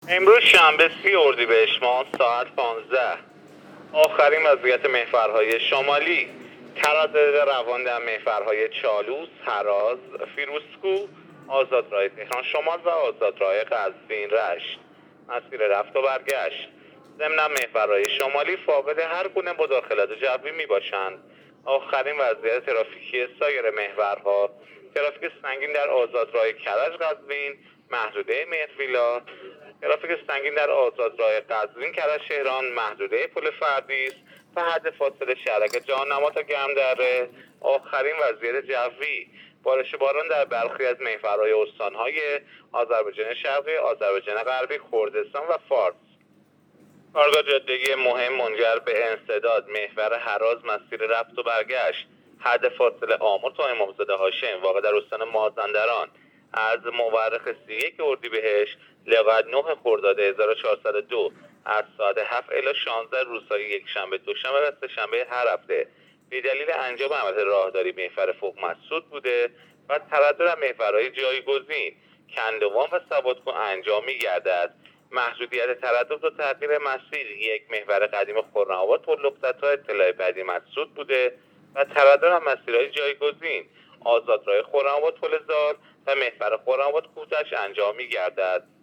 امروز شنبه 30 اردیبهشت ماه ساعت 15 آخرین وضعیت محورهای شمالی. تردد روان در محورهای چالوس، هراز، فیروزکوه، آزادراه تهران شمال و آزادراه قزوین رشت. مسیر رفت و برگشت. ضمن محورهای شمالی فاقد هر گونه مداخلت جوی می باشند. آخرین وضعیت ترافیکی سایر محورها: ترافیک سنگین در آزادراه کرج قزوین، محدوده مهرویلا، ترافیک سنگین در آزادراه قزوین کرج تهران، محدوده پل فردیس و حد فاصله شهرک جهاننما تا گرمدره. آخرین وضعیت جوی: بارش باران در برخی از محورهای استانهای آذربایجان شرقی، آذربایجان غربی، کردستان و فارس. کارگاه جاده‌ای مهم منجر به انسداد محور هراز مسیر رفت و برگشت. حد فاصله آمل تا امامزاده هاشم واقع در استان مازندران از مورخ 31 اردیبهشت لغاید 9 خرداد 1402 از ساعت 7 الی 16 روزهای یکشنبه، دوشنبه و سه‌شنبه هر هفته به دلیل انجام عملیات راهداری محور فوق مسدود بوده و تردد محورهای جایگزین کندوان و سوادکوه انجام می‌گردد. محدودیت تردد و تغییر مسیر: یک محور قدیم خرم‌آباد پرلفت‌ها اطلاع بعدی مسدود بوده و تردد از مسیرهای جایگزین آزادراه خرم‌آباد پل زال و محور خرم‌آباد کوتش انجام می‌گردد.